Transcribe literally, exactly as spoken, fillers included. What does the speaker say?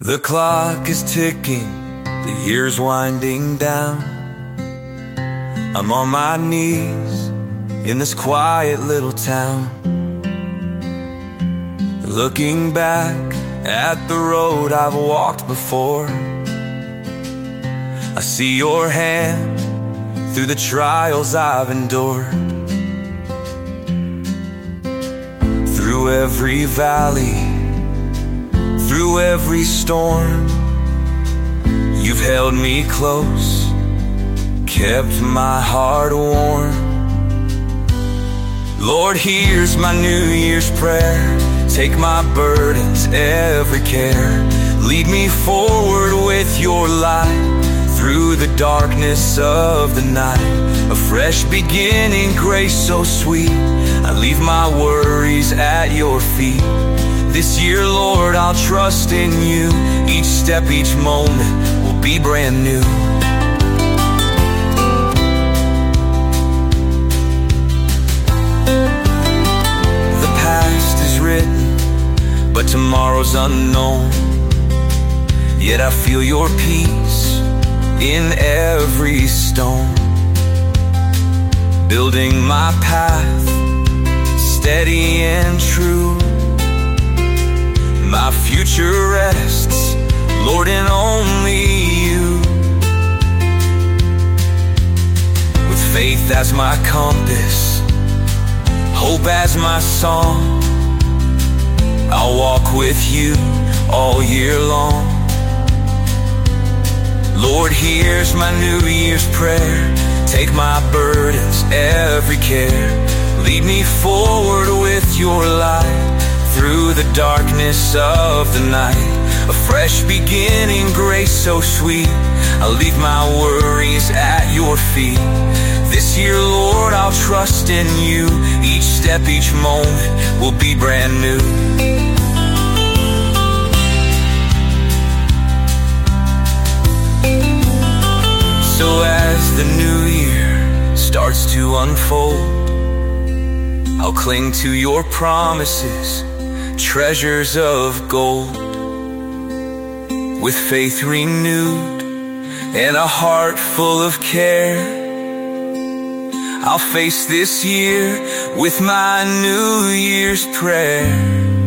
The clock is ticking, the year's winding down. I'm on my knees in this quiet little town, looking back at the road I've walked before. I see your hand through the trials I've endured. Through every valley, through every storm, you've held me close, kept my heart warm. Lord, here's my New Year's prayer. Take my burdens, every care. Lead me forward with your light, through the darkness of the night. A fresh beginning, grace so sweet. I leave my worries at your feet. This year, Lord, I'll trust in you. Each step, each moment will be brand new. The past is written, but tomorrow's unknown. Yet I feel your peace in every stone, building my path steady and true. My future rests, Lord, in only you. With faith as my compass, hope as my song, I'll walk with you all year long. Lord, here's my New Year's prayer. Take my burdens, every care. Lead me forward with your light, through the darkness of the night. A fresh beginning, grace so sweet. I'll leave my worries at your feet. This year, Lord, I'll trust in you. Each step, each moment will be brand new. So as the new year starts to unfold, I'll cling to your promises, treasures of gold. With faith renewed and a heart full of care, I'll face this year with my New Year's prayer.